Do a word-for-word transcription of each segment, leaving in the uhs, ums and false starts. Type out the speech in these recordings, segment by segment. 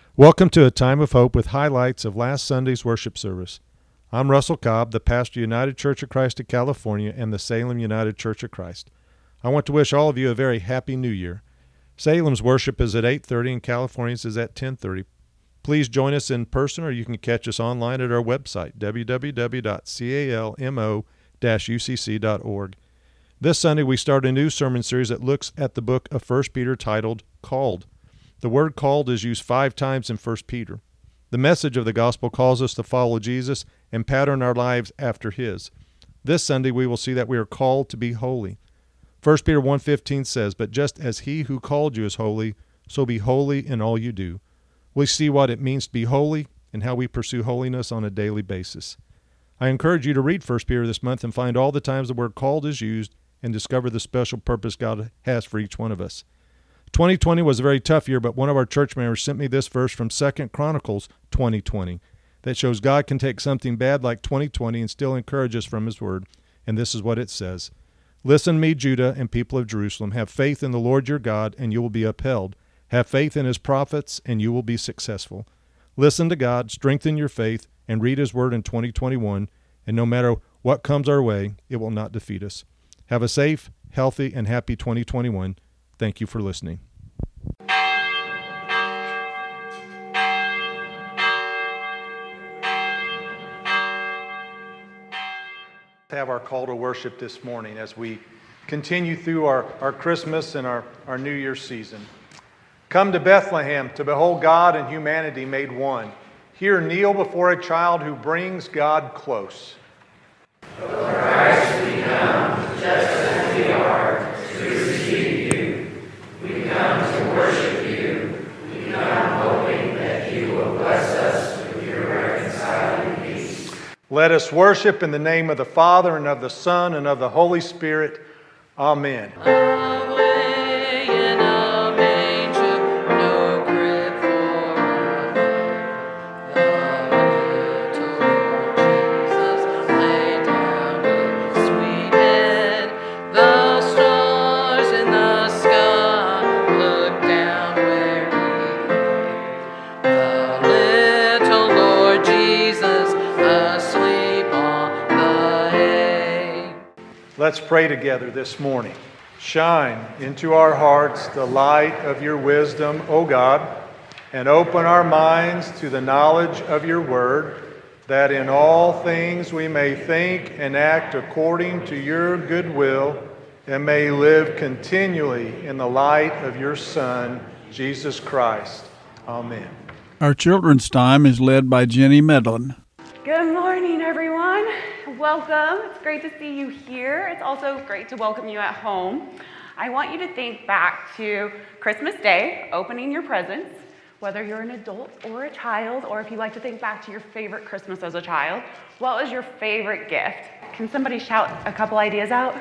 Welcome to A Time of Hope with highlights of last Sunday's worship service. I'm Russell Cobb, the pastor of United Church of Christ of California and the Salem United Church of Christ. I want to wish all of you a very happy new year. Salem's worship is at eight thirty and California's is at ten thirty. Please join us in person, or you can catch us online at our website, w w w dot calmo dash u c c dot org. This Sunday we start a new sermon series that looks at the book of First Peter titled Called. The word called is used five times in First Peter. The message of the gospel calls us to follow Jesus and pattern our lives after his. This Sunday we will see that we are called to be holy. First Peter one fifteen says, "But just as he who called you is holy, so be holy in all you do." We see what it means to be holy and how we pursue holiness on a daily basis. I encourage you to read First Peter this month and find all the times the word called is used and discover the special purpose God has for each one of us. twenty twenty was a very tough year, but one of our church members sent me this verse from Second Chronicles twenty twenty that shows God can take something bad like twenty twenty and still encourage us from his word, and this is what it says. "Listen to me, Judah and people of Jerusalem. Have faith in the Lord your God, and you will be upheld. Have faith in his prophets, and you will be successful. Listen to God, strengthen your faith, and read his word in twenty twenty-one, and no matter what comes our way, it will not defeat us." Have a safe, healthy, and happy twenty twenty-one. Thank you for listening. Have our call to worship this morning as we continue through our, our Christmas and our, our New Year's season. Come to Bethlehem to behold God and humanity made one. Here kneel before a child who brings God close. O Christ, we come just as we are to receive you. We come to worship you. We come hoping that you will bless us with your reconciling peace. Let us worship in the name of the Father, and of the Son, and of the Holy Spirit. Amen. Away in a manger, no crib for us. The little Lord Jesus lay down his sweet head. The stars in the sky look down where he lay. The little Lord Jesus asleep on the hay. Let's pray together this morning. Shine into our hearts the light of your wisdom, O God, and open our minds to the knowledge of your word, that in all things we may think and act according to your good will, and may live continually in the light of your Son, Jesus Christ. Amen. Our children's time is led by Jenny Medlin. Good morning, everyone. Welcome. It's great to see you here. It's also great to welcome you at home. I want you to think back to Christmas Day, opening your presents, whether you're an adult or a child, or if you like to think back to your favorite Christmas as a child. What was your favorite gift? Can somebody shout a couple ideas out?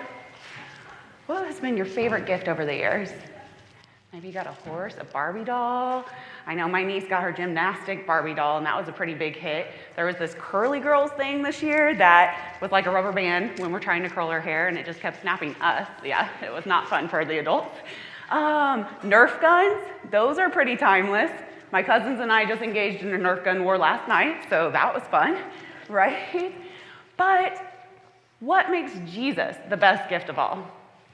What has been your favorite gift over the years? Maybe you got a horse, a Barbie doll. I know my niece got her gymnastic Barbie doll, and that was a pretty big hit. There was this Curly Girls thing this year that was like a rubber band when we're trying to curl her hair, and it just kept snapping us. Yeah, it was not fun for the adults. Um, Nerf guns, those are pretty timeless. My cousins and I just engaged in a Nerf gun war last night, so that was fun, right? But what makes Jesus the best gift of all?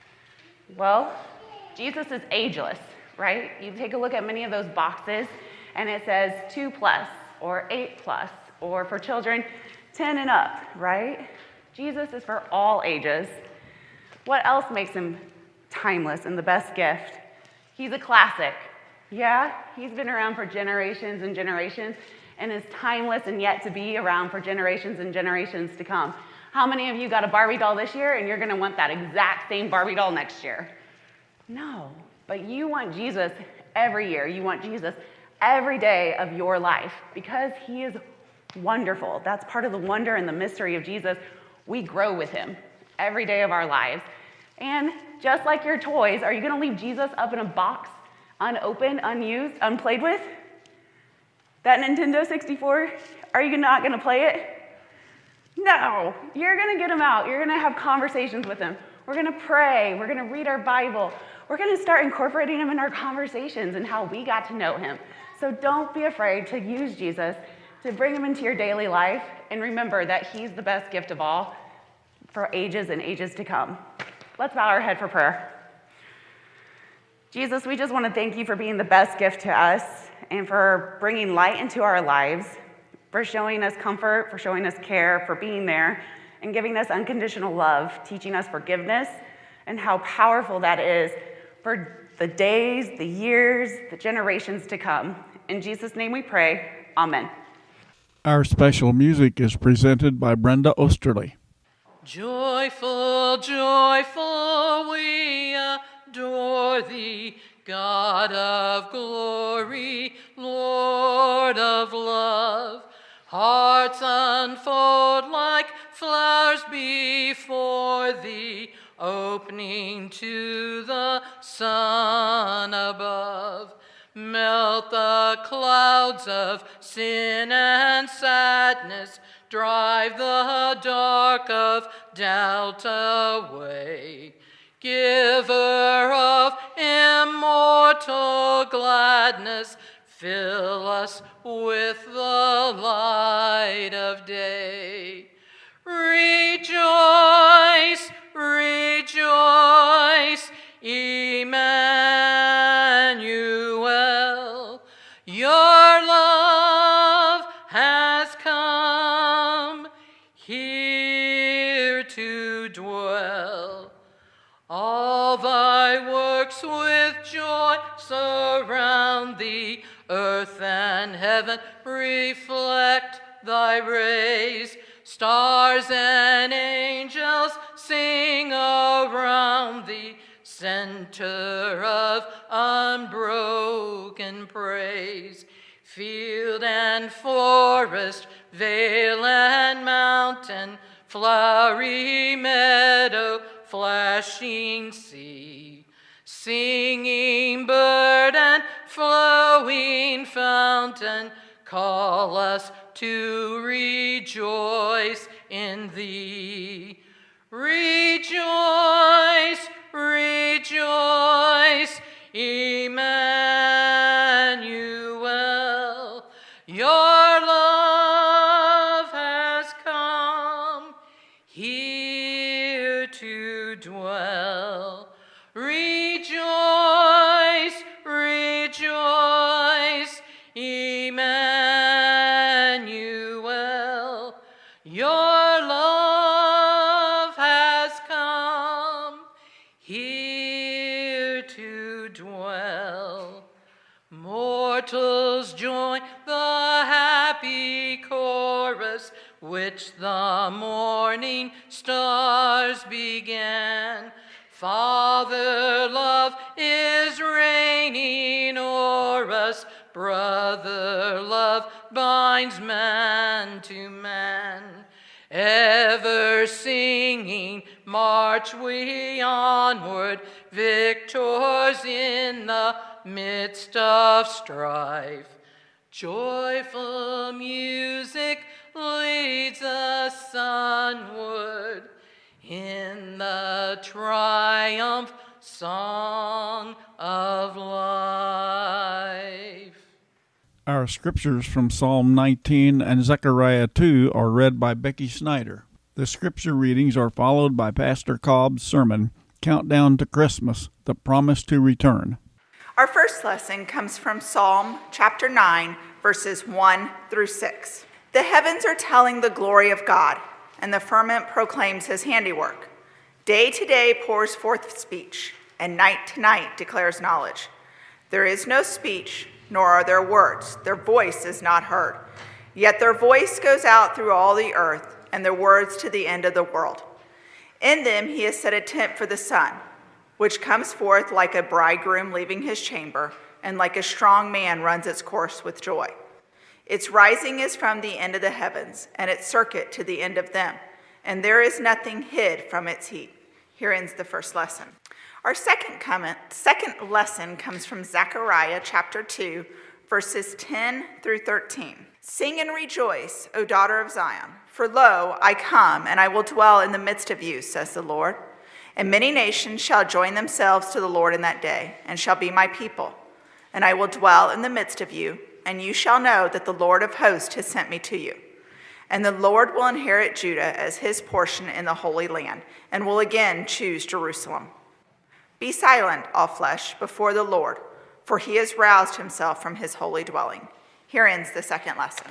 Well, Jesus is ageless, right? You take a look at many of those boxes, and it says two plus, or eight plus, or for children, ten and up, right? Jesus is for all ages. What else makes him timeless and the best gift? He's a classic. Yeah, he's been around for generations and generations, and is timeless and yet to be around for generations and generations to come. How many of you got a Barbie doll this year, and you're gonna want that exact same Barbie doll next year? No, but you want Jesus every year. You want Jesus every day of your life because he is wonderful. That's part of the wonder and the mystery of Jesus. We grow with him every day of our lives. And just like your toys, are you going to leave Jesus up in a box, unopened, unused, unplayed with? That Nintendo sixty-four, are you not going to play it? No, you're going to get him out. You're going to have conversations with him. We're going to pray. We're going to read our Bible. We're going to start incorporating him in our conversations and how we got to know him. So So don't be afraid to use Jesus, to bring him into your daily life, and remember that he's the best gift of all for ages and ages to come. Let's bow our head for prayer. Jesus, we just want to thank you for being the best gift to us and for bringing light into our lives, for showing us comfort, for showing us care, for being there, and giving us unconditional love, teaching us forgiveness, and how powerful that is for the days, the years, the generations to come. In Jesus' name we pray. Amen. Our special music is presented by Brenda Osterly. Joyful, joyful, we adore thee, God of glory, Lord of love. Hearts unfold like flowers before thee, opening to the sun above. Melt the clouds of sin and sadness, drive the dark of doubt away. Giver of immortal gladness, fill us with the light of day. Rejoice, rejoice, Emmanuel, your love has come here to dwell. All thy works with joy surround thee, earth and heaven reflect thy rays. Stars and angels sing around thee, center of unbroken praise. Field and forest, vale and mountain, flowery meadow, flashing sea, singing bird and flowing fountain, call us to rejoice in thee. Rejoice, rejoice, Emmanuel, your love has come here to dwell. Rejoice, rejoice, Emmanuel, your love has come here to dwell. Mortals join the happy chorus which the morning stars began. Father love is reigning o'er us, brother love binds man to man. Ever singing, march we onward, victors in the midst of strife. Joyful music leads us onward in the triumph song of life. Our scriptures from Psalm nineteen and Zechariah two are read by Becky Snyder. The scripture readings are followed by Pastor Cobb's sermon, Countdown to Christmas, the Promise to Return. Our first lesson comes from Psalm chapter nine, verses one through six. The heavens are telling the glory of God, and the firmament proclaims his handiwork. Day to day pours forth speech, and night to night declares knowledge. There is no speech, nor are there words. Their voice is not heard. Yet their voice goes out through all the earth, and their words to the end of the world. In them he has set a tent for the sun, which comes forth like a bridegroom leaving his chamber, and like a strong man runs its course with joy. Its rising is from the end of the heavens, and its circuit to the end of them, and there is nothing hid from its heat. Here ends the first lesson. Our second comment, second lesson comes from Zechariah chapter two, verses ten through thirteen. Sing and rejoice, O daughter of Zion, for lo, I come, and I will dwell in the midst of you, says the Lord. And many nations shall join themselves to the Lord in that day, and shall be my people. And I will dwell in the midst of you, and you shall know that the Lord of hosts has sent me to you. And the Lord will inherit Judah as his portion in the Holy Land, and will again choose Jerusalem. Be silent, all flesh, before the Lord, for he has roused himself from his holy dwelling. Here ends the second lesson.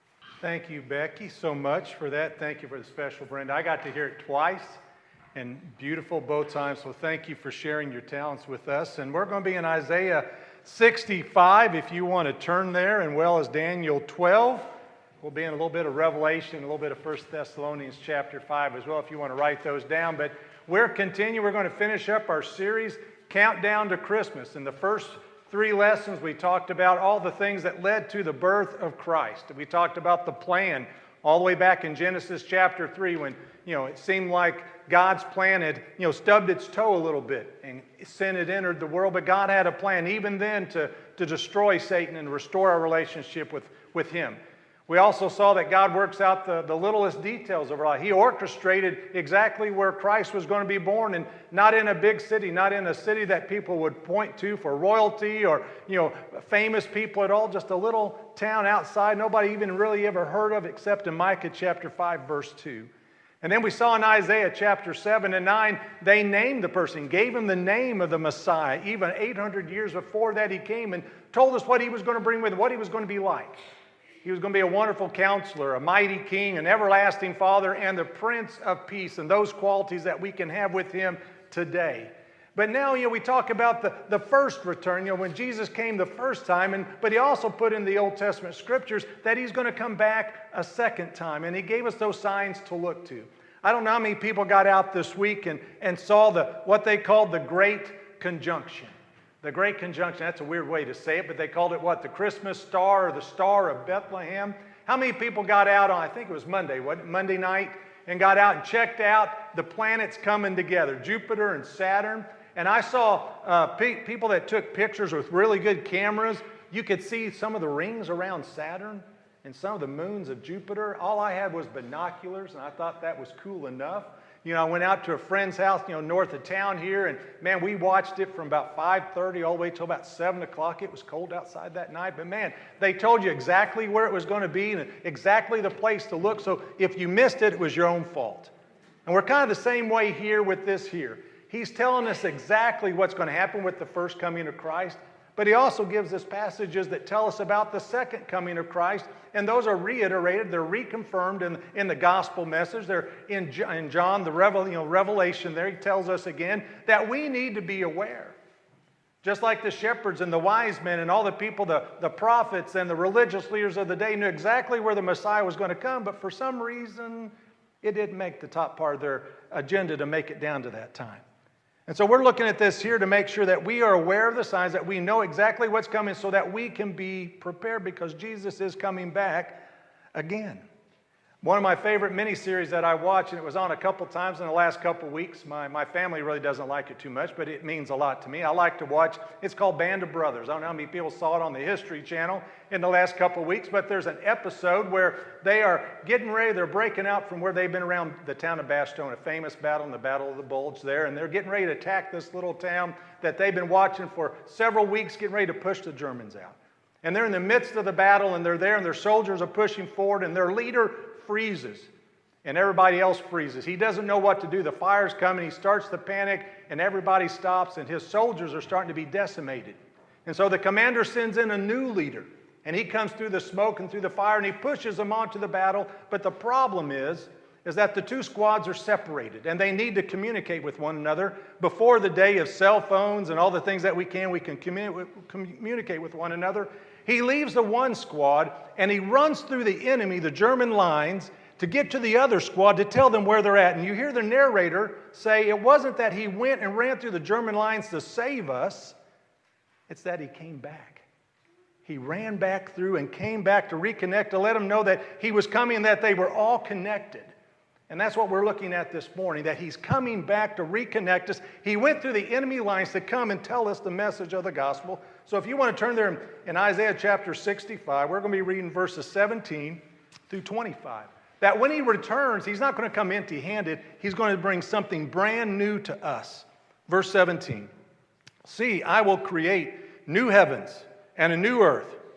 Thank you, Becky, so much for that. Thank you for the special, Brenda. I got to hear it twice, and beautiful both times, so thank you for sharing your talents with us. And we're going to be in Isaiah sixty-five, if you want to turn there, and well as Daniel twelve. We'll be in a little bit of Revelation, a little bit of First Thessalonians chapter five as well, if you want to write those down. But we're continuing. We're going to finish up our series, Countdown to Christmas. In the first three lessons, we talked about all the things that led to the birth of Christ. We talked about the plan all the way back in Genesis chapter three, when, you know, it seemed like God's plan had, you know, stubbed its toe a little bit and sin had entered the world. But God had a plan even then to, to destroy Satan and restore our relationship with, with him. We also saw that God works out the, the littlest details of our life. He orchestrated exactly where Christ was going to be born, and not in a big city, not in a city that people would point to for royalty or, you know, famous people at all, just a little town outside nobody even really ever heard of except in Micah chapter five, verse two. And then we saw in Isaiah chapter seven and nine, they named the person, gave him the name of the Messiah, even eight hundred years before that he came, and told us what he was going to bring with him, what he was going to be like. He was going to be a wonderful counselor, a mighty king, an everlasting father, and the Prince of Peace, and those qualities that we can have with him today. But now, you know, we talk about the, the first return, you know, when Jesus came the first time, and but he also put in the Old Testament scriptures that he's going to come back a second time, and he gave us those signs to look to. I don't know how many people got out this week and, and saw the what they called the Great Conjunction. The Great Conjunction, that's a weird way to say it, but they called it what? The Christmas star, or the Star of Bethlehem. How many people got out on, I think it was Monday, what, Monday night, and got out and checked out the planets coming together, Jupiter and Saturn? And I saw uh, pe- people that took pictures with really good cameras. You could see some of the rings around Saturn and some of the moons of Jupiter. All I had was binoculars, and I thought that was cool enough. You know, I went out to a friend's house, you know, north of town here, and man, we watched it from about five thirty all the way till about seven o'clock. It was cold outside that night, but man, they told you exactly where it was going to be and exactly the place to look. So if you missed it, it was your own fault. And we're kind of the same way here with this here. He's telling us exactly what's going to happen with the first coming of Christ, but he also gives us passages that tell us about the second coming of Christ, and those are reiterated, they're reconfirmed in, in the gospel message. They're in, in John, the revel, you know, Revelation there. He tells us again that we need to be aware. Just like the shepherds and the wise men and all the people, the, the prophets and the religious leaders of the day knew exactly where the Messiah was going to come, but for some reason, it didn't make the top part of their agenda to make it down to that time. And so we're looking at this here to make sure that we are aware of the signs, that we know exactly what's coming so that we can be prepared because Jesus is coming back again. One of my favorite miniseries that I watched, and it was on a couple times in the last couple weeks. My, my family really doesn't like it too much, but it means a lot to me. I like to watch, it's called Band of Brothers. I don't know how many people saw it on the History Channel in the last couple weeks, but there's an episode where they are getting ready, they're breaking out from where they've been around the town of Bastogne, a famous battle in the Battle of the Bulge there, and they're getting ready to attack this little town that they've been watching for several weeks, getting ready to push the Germans out. And they're in the midst of the battle, and they're there, and their soldiers are pushing forward, and their leader freezes, and everybody else freezes. He doesn't know what to do. The fire's coming. He starts to panic, and everybody stops, and his soldiers are starting to be decimated. And so the commander sends in a new leader, and he comes through the smoke and through the fire, and he pushes them onto the battle. But the problem is, is that the two squads are separated, and they need to communicate with one another. Before the day of cell phones and all the things that we can, we can communi- communicate with one another. He leaves the one squad, and he runs through the enemy, the German lines, to get to the other squad to tell them where they're at. And you hear the narrator say it wasn't that he went and ran through the German lines to save us, it's that he came back. He ran back through and came back to reconnect, to let them know that he was coming and that they were all connected. And that's what we're looking at this morning, that he's coming back to reconnect us. He went through the enemy lines to come and tell us the message of the gospel. So if you want to turn there in, in Isaiah chapter sixty-five, we're going to be reading verses seventeen through twenty-five. That when he returns, he's not going to come empty-handed. He's going to bring something brand new to us. Verse seventeen, "See, I will create new heavens and a new earth.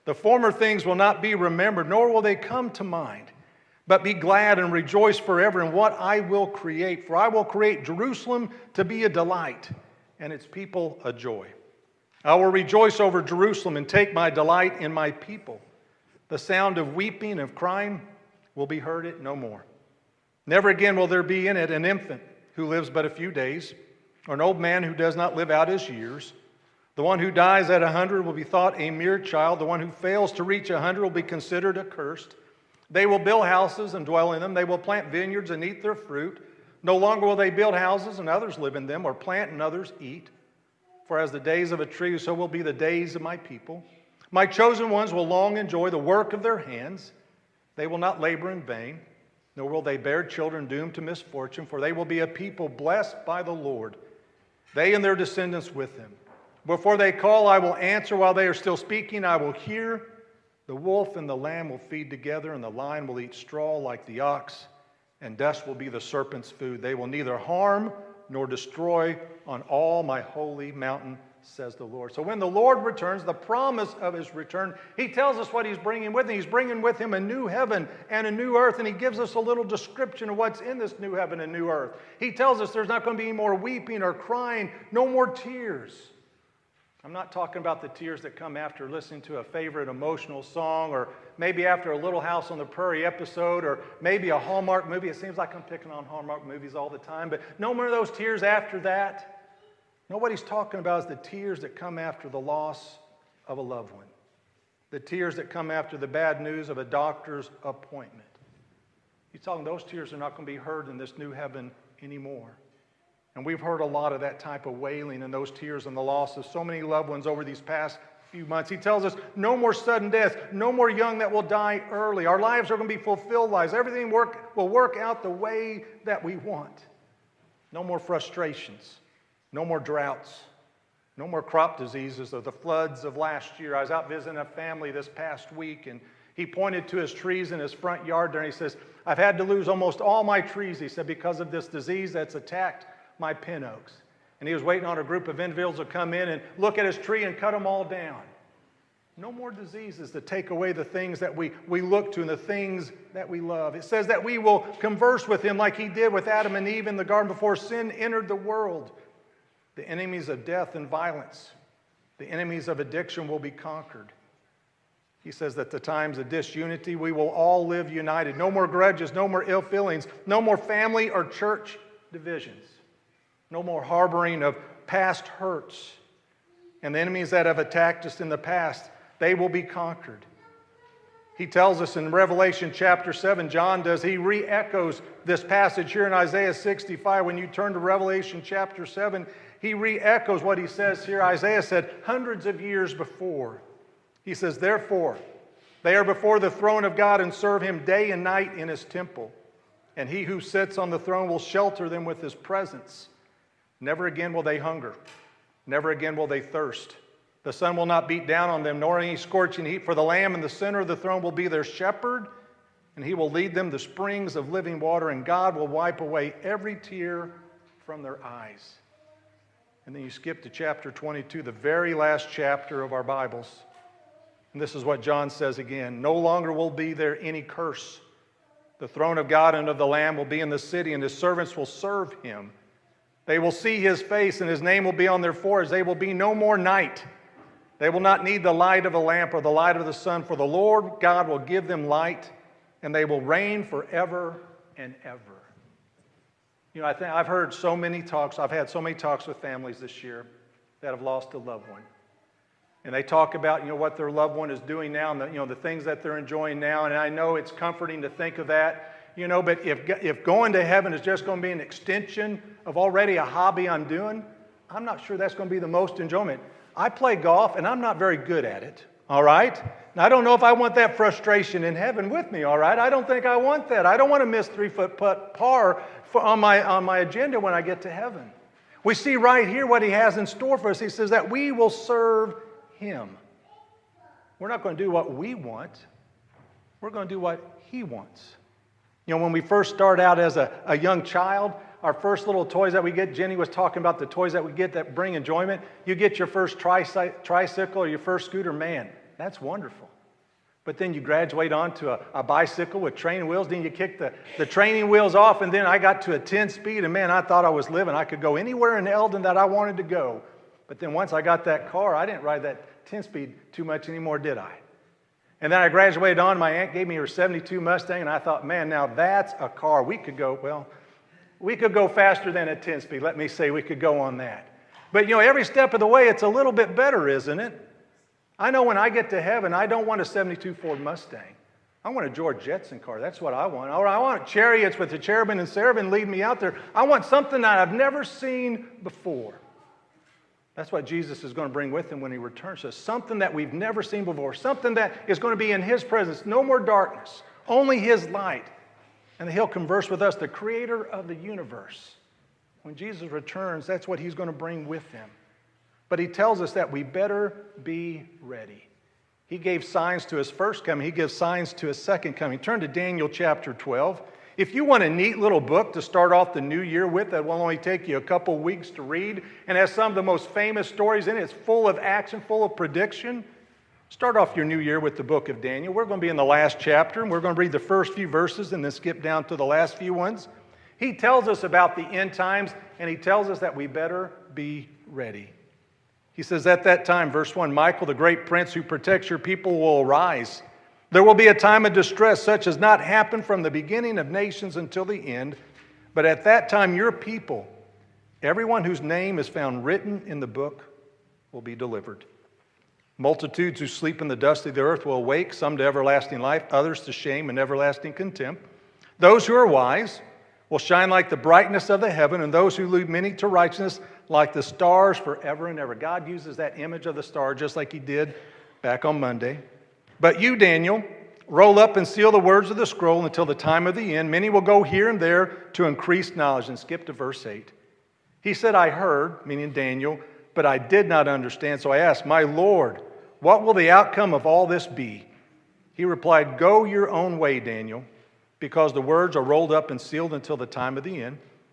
The former things will not be remembered, nor will they come to mind. But be glad and rejoice forever in what I will create. For I will create Jerusalem to be a delight, and its people a joy. I will rejoice over Jerusalem and take my delight in my people. The sound of weeping and of crying will be heard it no more. Never again will there be in it an infant who lives but a few days, or an old man who does not live out his years. The one who dies at a hundred will be thought a mere child. The one who fails to reach a hundred will be considered accursed. They will build houses and dwell in them. They will plant vineyards and eat their fruit. No longer will they build houses and others live in them, or plant and others eat. For as the days of a tree, so will be the days of my people. My chosen ones will long enjoy the work of their hands. They will not labor in vain, nor will they bear children doomed to misfortune, for they will be a people blessed by the Lord, they and their descendants with them. Before they call, I will answer. While they are still speaking, I will hear. The wolf and the lamb will feed together, and the lion will eat straw like the ox, and dust will be the serpent's food. They will neither harm nor destroy on all my holy mountain, says the Lord. So when the Lord returns, the promise of his return, he tells us what he's bringing with him. He's bringing with him a new heaven and a new earth, and he gives us a little description of what's in this new heaven and new earth. He tells us there's not going to be any more weeping or crying, no more tears. I'm not talking about the tears that come after listening to a favorite emotional song, or maybe after a Little House on the Prairie episode, or maybe a Hallmark movie. It seems like I'm picking on Hallmark movies all the time, but no more of those tears after that. No, what he's talking about is the tears that come after the loss of a loved one, the tears that come after the bad news of a doctor's appointment. He's talking those tears are not going to be heard in this new heaven anymore. And we've heard a lot of that type of wailing and those tears and the loss of so many loved ones over these past few months. He tells us no more sudden death, no more young that will die early. Our lives are going to be fulfilled lives. Everything work, will work out the way that we want. No more frustrations, no more droughts, no more crop diseases or the floods of last year. I was out visiting a family this past week, and he pointed to his trees in his front yard there, and he says, I've had to lose almost all my trees, he said, because of this disease that's attacked my pin oaks. And he was waiting on a group of individuals to come in and look at his tree and cut them all down. No more diseases to take away the things that we, we look to and the things that we love. It says that we will converse with him like he did with Adam and Eve in the garden before sin entered the world. The enemies of death and violence, the enemies of addiction will be conquered. He says that the times of disunity, we will all live united. No more grudges, no more ill feelings, no more family or church divisions. No more harboring of past hurts. And the enemies that have attacked us in the past, they will be conquered. He tells us in Revelation chapter seven, John does, he re-echoes this passage here in Isaiah sixty-five. When you turn to Revelation chapter seven, he re-echoes what he says here. Isaiah said hundreds of years before. He says, therefore, they are before the throne of God and serve him day and night in his temple. And he who sits on the throne will shelter them with his presence. Never again will they hunger. Never again will they thirst. The sun will not beat down on them, nor any scorching heat. For the Lamb in the center of the throne will be their shepherd, and he will lead them to springs of living water, and God will wipe away every tear from their eyes. And then you skip to chapter twenty-two, the very last chapter of our Bibles. And this is what John says again. No longer will be there any curse. The throne of God and of the Lamb will be in the city, and his servants will serve him. They will see his face, and his name will be on their foreheads. They will be no more night. They will not need the light of a lamp or the light of the sun, for the Lord God will give them light, and they will reign forever and ever. You know, I think I've heard so many talks, I've had so many talks with families this year that have lost a loved one. And they talk about, you know, what their loved one is doing now and the, you know, the things that they're enjoying now. And I know it's comforting to think of that. You know, but if, if going to heaven is just going to be an extension of already a hobby I'm doing, I'm not sure that's going to be the most enjoyment. I play golf, and I'm not very good at it, all right? And I don't know if I want that frustration in heaven with me, all right? I don't think I want that. I don't want to miss three-foot putt par for, on, my, on my agenda when I get to heaven. We see right here what he has in store for us. He says that we will serve him. We're not going to do what we want. We're going to do what he wants. You know, when we first start out as a, a young child, our first little toys that we get, Jenny was talking about the toys that we get that bring enjoyment. You get your first tricy- tricycle or your first scooter, man, that's wonderful. But then you graduate onto a, a bicycle with training wheels, then you kick the, the training wheels off, and then I got to a ten speed, and man, I thought I was living. I could go anywhere in Eldon that I wanted to go. But then once I got that car, I didn't ride that ten speed too much anymore, did I? And then I graduated on, my aunt gave me her seventy-two Mustang, and I thought, man, now that's a car. We could go, well, we could go faster than a ten speed. Let me say we could go on that. But, you know, every step of the way, it's a little bit better, isn't it? I know when I get to heaven, I don't want a seventy-two Ford Mustang. I want a George Jetson car. That's what I want. Or I want chariots with the cherubim and seraphim leading me out there. I want something that I've never seen before. That's what Jesus is going to bring with him when he returns to us. Something that we've never seen before. Something that is going to be in his presence. No more darkness. Only his light. And he'll converse with us, the creator of the universe. When Jesus returns, that's what he's going to bring with him. But he tells us that we better be ready. He gave signs to his first coming. He gives signs to his second coming. Turn to Daniel chapter twelve. If you want a neat little book to start off the new year with that will only take you a couple weeks to read and has some of the most famous stories in it, it's full of action, full of prediction, start off your new year with the book of Daniel. We're going to be in the last chapter, and we're going to read the first few verses and then skip down to the last few ones. He tells us about the end times, and he tells us that we better be ready. He says, at that time, verse one, Michael, the great prince who protects your people, will arise. There will be a time of distress such as not happened from the beginning of nations until the end. But at that time, your people, everyone whose name is found written in the book, will be delivered. Multitudes who sleep in the dust of the earth will awake, some to everlasting life, others to shame and everlasting contempt. Those who are wise will shine like the brightness of the heaven, and those who lead many to righteousness like the stars forever and ever. God uses that image of the star just like he did back on Monday. But you, Daniel, roll up and seal the words of the scroll until the time of the end. Many will go here and there to increase knowledge. And skip to verse eight. He said, I heard, meaning Daniel, but I did not understand. So I asked, my Lord, what will the outcome of all this be? He replied, go your own way, Daniel, because the words are rolled up and sealed until the time of the end.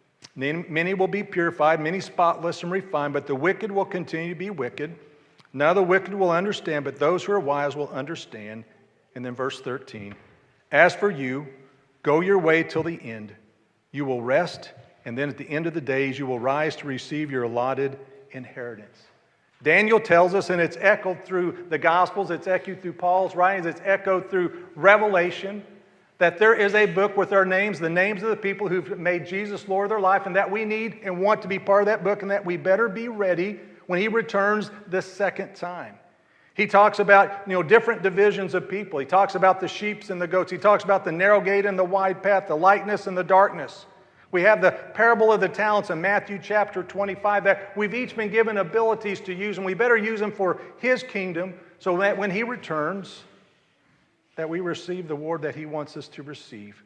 Many will be purified, many spotless and refined, but the wicked will continue to be wicked. None of the wicked will understand, but those who are wise will understand. And then verse thirteen, as for you, go your way till the end. You will rest, and then at the end of the days you will rise to receive your allotted inheritance. Daniel tells us, and it's echoed through the Gospels, it's echoed through Paul's writings, it's echoed through Revelation, that there is a book with our names, the names of the people who've made Jesus Lord of their life, and that we need and want to be part of that book, and that we better be ready when he returns the second time. He talks about, you know, different divisions of people. He talks about the sheep and the goats. He talks about the narrow gate and the wide path, the lightness and the darkness. We have the parable of the talents in Matthew chapter twenty-five that we've each been given abilities to use, and we better use them for his kingdom so that when he returns, that we receive the reward that he wants us to receive.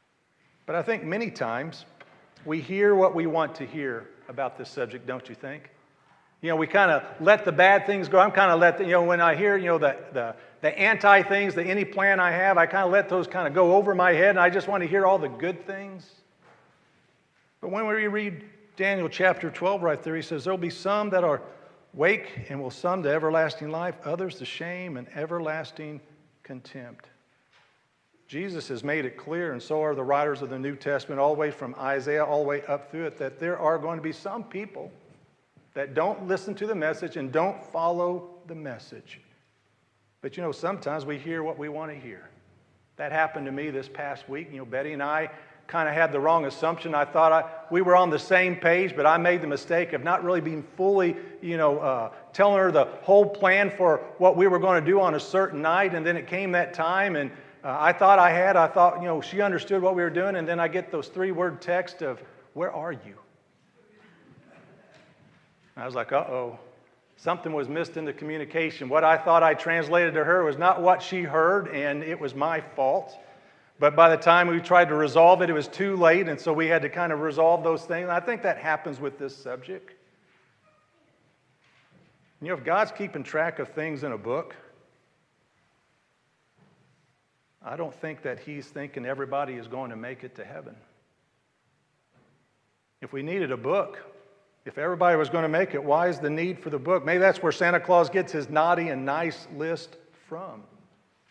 But I think many times we hear what we want to hear about this subject, don't you think? You know, we kind of let the bad things go. I'm kind of let, the, you know, when I hear, you know, the, the, the anti things, the any plan I have, I kind of let those kind of go over my head, and I just want to hear all the good things. But when we read Daniel chapter twelve right there, he says, there'll be some that are wake and will some to everlasting life, others to shame and everlasting contempt. Jesus has made it clear, and so are the writers of the New Testament, all the way from Isaiah all the way up through it, that there are going to be some people that don't listen to the message and don't follow the message. But you know, sometimes we hear what we want to hear. That happened to me this past week. You know, Betty and I kind of had the wrong assumption. I thought I, we were on the same page, but I made the mistake of not really being fully, you know, uh, telling her the whole plan for what we were going to do on a certain night. And then it came that time, and uh, I thought I had, I thought, you know, she understood what we were doing. And then I get those three-word text of, where are you? I was like, uh-oh, something was missed in the communication. What I thought I translated to her was not what she heard, and it was my fault. But by the time we tried to resolve it, it was too late, and so we had to kind of resolve those things. And I think that happens with this subject. You know, if God's keeping track of things in a book, I don't think that he's thinking everybody is going to make it to heaven. If we needed a book, if everybody was going to make it, why is the need for the book? Maybe that's where Santa Claus gets his naughty and nice list from.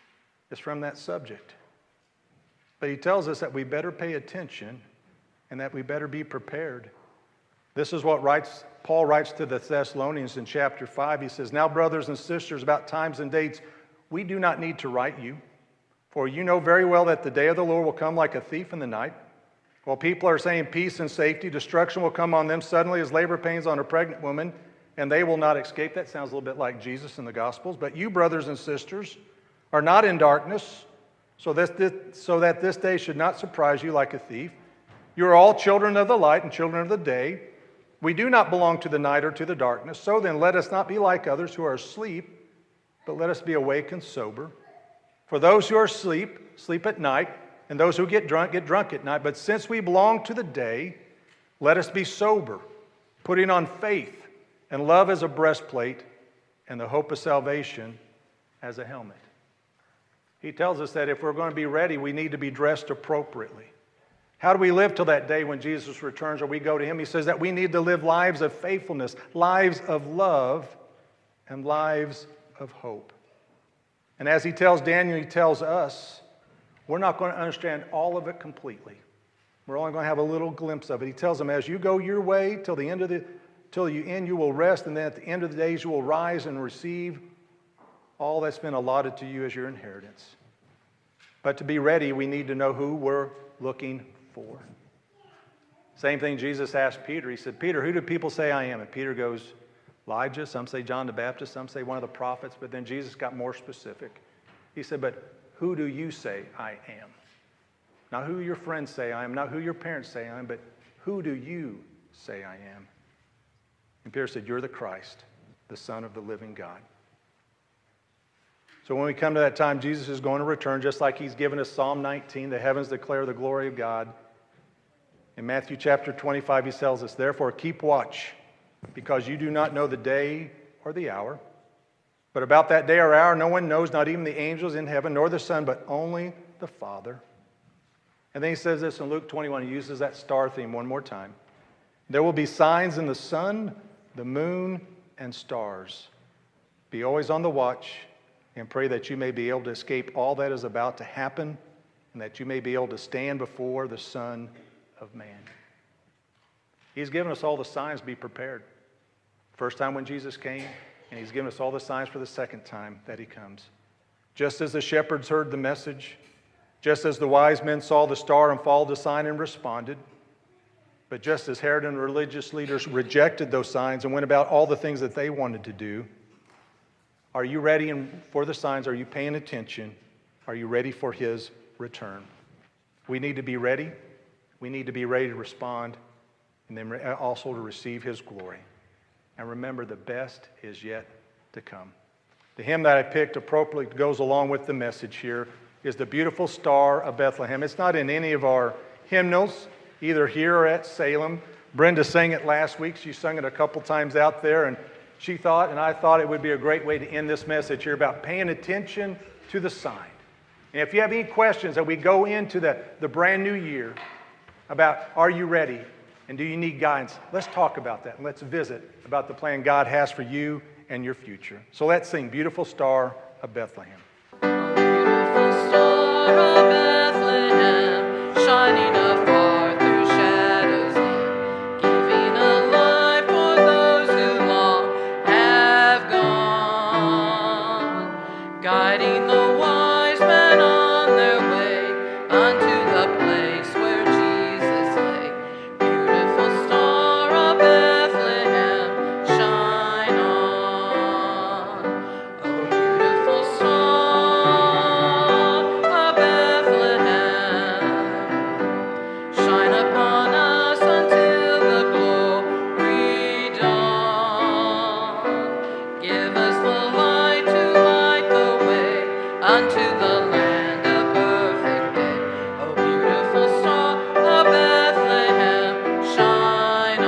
is from that subject. But he tells us that we better pay attention and that we better be prepared. This is what writes, Paul writes to the Thessalonians in chapter five. He says, "Now, brothers and sisters, about times and dates, we do not need to write you, for you know very well that the day of the Lord will come like a thief in the night. While people are saying peace and safety, destruction will come on them suddenly as labor pains on a pregnant woman, and they will not escape." That sounds a little bit like Jesus in the Gospels. "But you, brothers and sisters, are not in darkness, so, this, this, so that this day should not surprise you like a thief. You are all children of the light and children of the day. We do not belong to the night or to the darkness. So then let us not be like others who are asleep, but let us be awake and sober. For those who are asleep, sleep at night, and those who get drunk, get drunk at night. But since we belong to the day, let us be sober, putting on faith and love as a breastplate and the hope of salvation as a helmet." He tells us that if we're going to be ready, we need to be dressed appropriately. How do we live till that day when Jesus returns or we go to him? He says that we need to live lives of faithfulness, lives of love, and lives of hope. And as he tells Daniel, he tells us, we're not going to understand all of it completely. We're only going to have a little glimpse of it. He tells them, as you go your way till the end of the, till you end, you will rest, and then at the end of the days you will rise and receive all that's been allotted to you as your inheritance. But to be ready, we need to know who we're looking for. Same thing Jesus asked Peter. He said, "Peter, who do people say I am?" And Peter goes, "Elijah." Some say John the Baptist. Some say one of the prophets. But then Jesus got more specific. He said, "But who do you say I am?" Not who your friends say I am, not who your parents say I am, but who do you say I am? And Peter said, "You're the Christ, the Son of the living God." So when we come to that time, Jesus is going to return, just like he's given us Psalm nineteen, the heavens declare the glory of God. In Matthew chapter twenty-five, he tells us, "Therefore keep watch, because you do not know the day or the hour. But about that day or hour no one knows, not even the angels in heaven, nor the Son, but only the Father." And then he says this in Luke twenty-one. He uses that star theme one more time. "There will be signs in the sun, the moon, and stars. Be always on the watch and pray that you may be able to escape all that is about to happen and that you may be able to stand before the Son of Man." He's given us all the signs to be prepared. First time when Jesus came, and he's given us all the signs for the second time that he comes. Just as the shepherds heard the message, just as the wise men saw the star and followed the sign and responded, but just as Herod and religious leaders rejected those signs and went about all the things that they wanted to do, are you ready for the signs? Are you paying attention? Are you ready for his return? We need to be ready. We need to be ready to respond, and then also to receive his glory. And remember, the best is yet to come. The hymn that I picked appropriately goes along with the message here is "The Beautiful Star of Bethlehem." It's not in any of our hymnals, either here or at Salem. Brenda sang it last week. She sung it a couple times out there, and she thought, and I thought it would be a great way to end this message here about paying attention to the sign. And if you have any questions as we go into the, the brand new year about are you ready and do you need guidance, let's talk about that and let's visit about the plan God has for you and your future. So let's sing "Beautiful Star of Bethlehem." Beautiful star of Bethlehem, shining afar through shadows dim, giving a light for those who long have gone, guiding the wise men on their way unto the place where Jesus lay. Beautiful star of Bethlehem, shine on. Oh, beautiful star of Bethlehem, shine upon us until the glory dawn. Give us the light to light the way unto the land of perfect day. Oh, beautiful star of Bethlehem, shine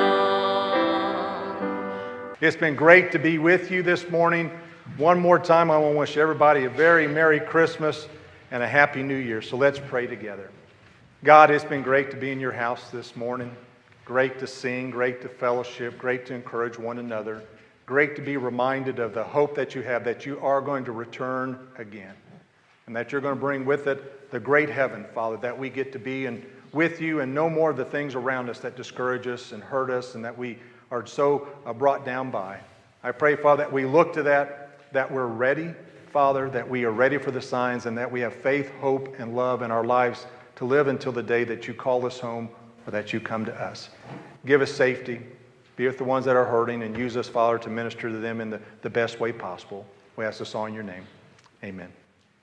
on. It's been great to be with you this morning. One more time, I want to wish everybody a very Merry Christmas and a Happy New Year. So let's pray together. God, it's been great to be in your house this morning. Great to sing, great to fellowship, great to encourage one another. Great to be reminded of the hope that you have, that you are going to return again. and that you're going to bring with it the great heaven, Father, that we get to be in with you and no more of the things around us that discourage us and hurt us and that we are so uh, brought down by. I pray, Father, that we look to that, that we're ready, Father, that we are ready for the signs and that we have faith, hope, and love in our lives to live until the day that you call us home or that you come to us. Give us safety. Be with the ones that are hurting and use us, Father, to minister to them in the, the best way possible. We ask this all in your name. Amen.